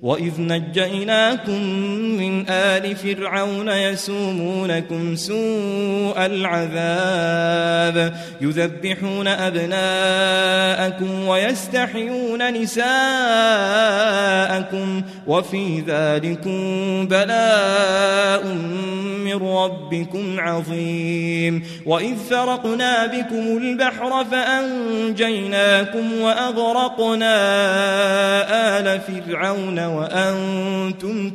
وإذ نجيناكم من آل فرعون يسومونكم سوء العذاب يذبحون أبناءكم ويستحيون نساءكم وفي ذلكم بلاء من ربكم عظيم وإذ فرقنا بكم البحر فأنجيناكم وأغرقنا آل فرعون وأنتم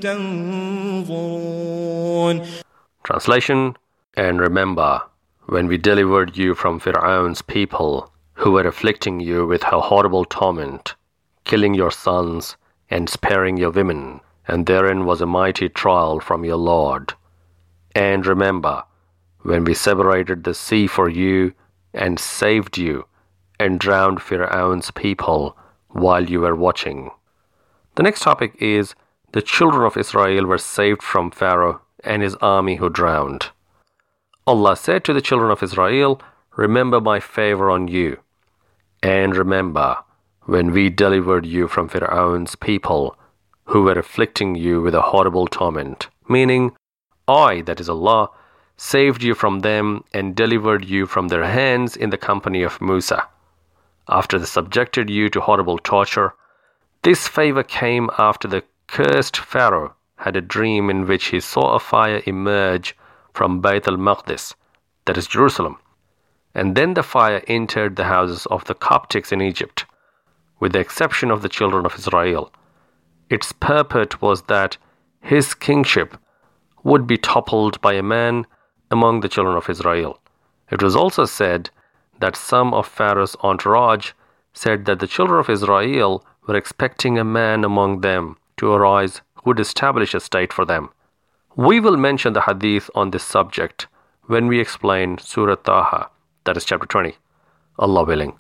تنظرون. Translation. And remember, when we delivered you from Fir'aun's people, who were afflicting you with a horrible torment, killing your sons and sparing your women, and therein was a mighty trial from your Lord. And remember, when we separated the sea for you and saved you and drowned Fir'aun's people while you were watching. The next topic is the children of Israel were saved from Pharaoh and his army who drowned. Allah said to the children of Israel, remember my favor on you. And remember when we delivered you from Fir'aun's people who were afflicting you with a horrible torment. Meaning, I, that is Allah, saved you from them and delivered you from their hands in the company of Musa. After they subjected you to horrible torture, this favor came after the cursed Pharaoh had a dream in which he saw a fire emerge from Bayt al-Maqdis, that is Jerusalem. And then the fire entered the houses of the Coptics in Egypt, with the exception of the children of Israel. Its purport was that his kingship would be toppled by a man among the children of Israel. It was also said that some of Pharaoh's entourage said that the children of Israel were expecting a man among them to arise who would establish a state for them. We will mention the hadith on this subject when we explain Surah Taha, that is chapter 20, Allah willing.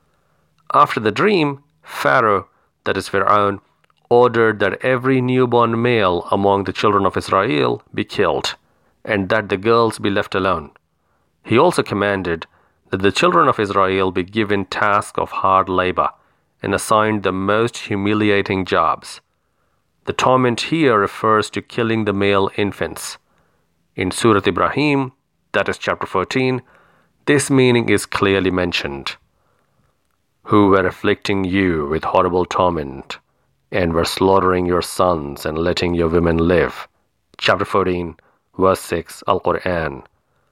After the dream, Pharaoh, that is Fir'aun, ordered that every newborn male among the children of Israel be killed, and that the girls be left alone. He also commanded that the children of Israel be given tasks of hard labor and assigned the most humiliating jobs. The torment here refers to killing the male infants. In Surah Ibrahim, that is chapter 14, this meaning is clearly mentioned. Who were afflicting you with horrible torment, and were slaughtering your sons and letting your women live. Chapter 14, verse 6, Al-Quran.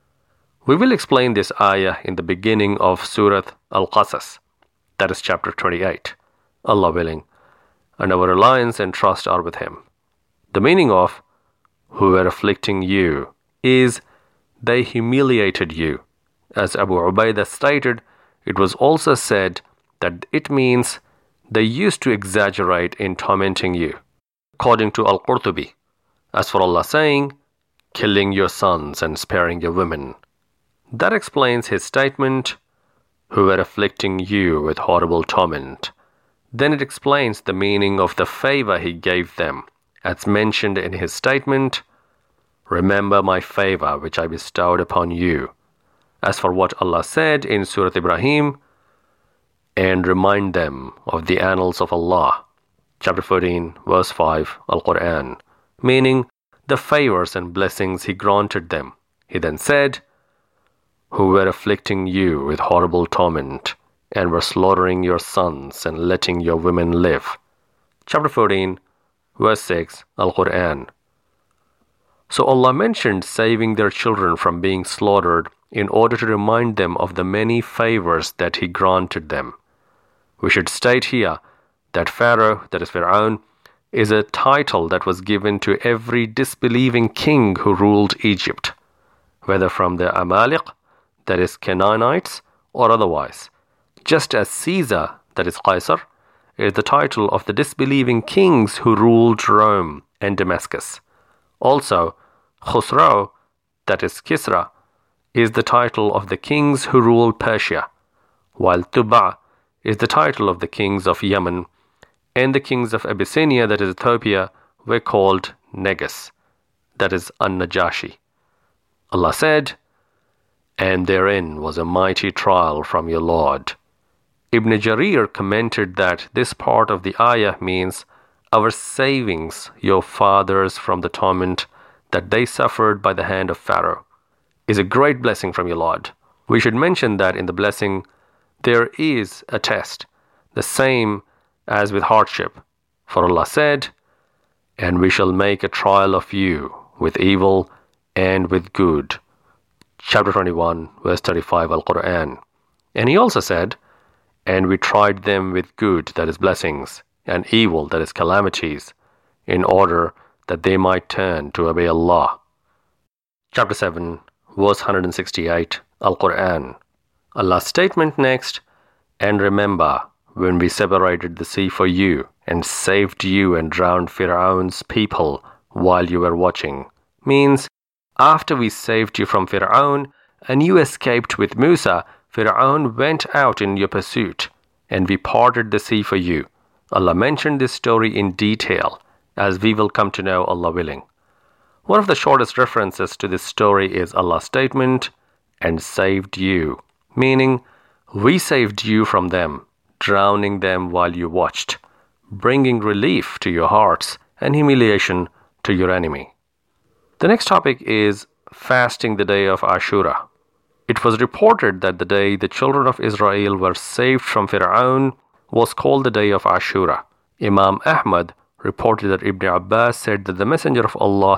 We will explain this ayah in the beginning of Surah Al-Qasas, that is chapter 28, Allah willing, and our reliance and trust are with Him. The meaning of who were afflicting you is they humiliated you. As Abu Ubaidah stated, it was also said that it means they used to exaggerate in tormenting you, according to Al-Qurtubi. As for Allah saying, killing your sons and sparing your women, that explains His statement, who were afflicting you with horrible torment. Then it explains the meaning of the favor He gave them, as mentioned in His statement, remember my favor which I bestowed upon you. As for what Allah said in Surah Ibrahim, and remind them of the annals of Allah, chapter 14, verse 5, Al-Quran, meaning the favors and blessings He granted them. He then said, who were afflicting you with horrible torment, and were slaughtering your sons and letting your women live. Chapter 14, verse 6, Al-Quran. So Allah mentioned saving their children from being slaughtered in order to remind them of the many favors that He granted them. We should state here that Pharaoh, that is Fir'aun, is a title that was given to every disbelieving king who ruled Egypt, whether from the Amalek, that is Canaanites, or otherwise. Just as Caesar, that is Caesar, is the title of the disbelieving kings who ruled Rome and Damascus. Also, Khusrau, that is Kisra, is the title of the kings who ruled Persia, while Tuba is the title of the kings of Yemen, and the kings of Abyssinia, that is Ethiopia, were called Negus, that is An-Najashi. Allah said, and therein was a mighty trial from your Lord. Ibn Jarir commented that this part of the ayah means our savings your fathers from the torment that they suffered by the hand of Pharaoh is a great blessing from your Lord. We should mention that in the blessing there is a test, the same as with hardship. For Allah said, "And we shall make a trial of you with evil and with good." Chapter 21, verse 35, Al-Quran. And He also said, "And we tried them with good, that is blessings, and evil, that is calamities, in order that they might turn to obey Allah." Chapter 7, verse 168, Al-Quran. Allah's statement next, "And remember when we separated the sea for you and saved you and drowned Fir'aun's people while you were watching," means after we saved you from Fir'aun and you escaped with Musa, Fir'aun went out in your pursuit and we parted the sea for you. Allah mentioned this story in detail, as we will come to know, Allah willing. One of the shortest references to this story is Allah's statement, "And saved you," meaning we saved you from them, drowning them while you watched, bringing relief to your hearts and humiliation to your enemy. The next topic is fasting the day of Ashura. It was reported that the day the children of Israel were saved from Fir'aun was called the day of Ashura. Imam Ahmad reported that Ibn Abbas said that the Messenger of Allah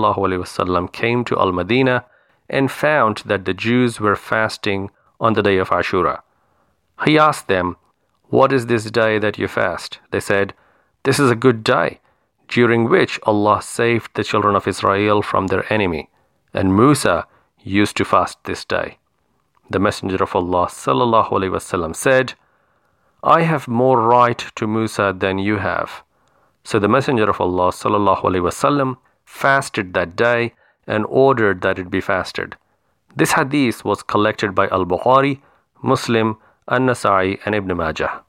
ﷺ came to Al-Madinah and found that the Jews were fasting on the day of Ashura. He asked them, "What is this day that you fast?" They said, "This is a good day, during which Allah saved the children of Israel from their enemy, and Musa used to fast this day." The Messenger of Allah ﷺ said, "I have more right to Musa than you have." So the Messenger of Allah ﷺ fasted that day and ordered that it be fasted. This hadith was collected by Al-Bukhari, Muslim, An-Nasa'i, and Ibn Majah.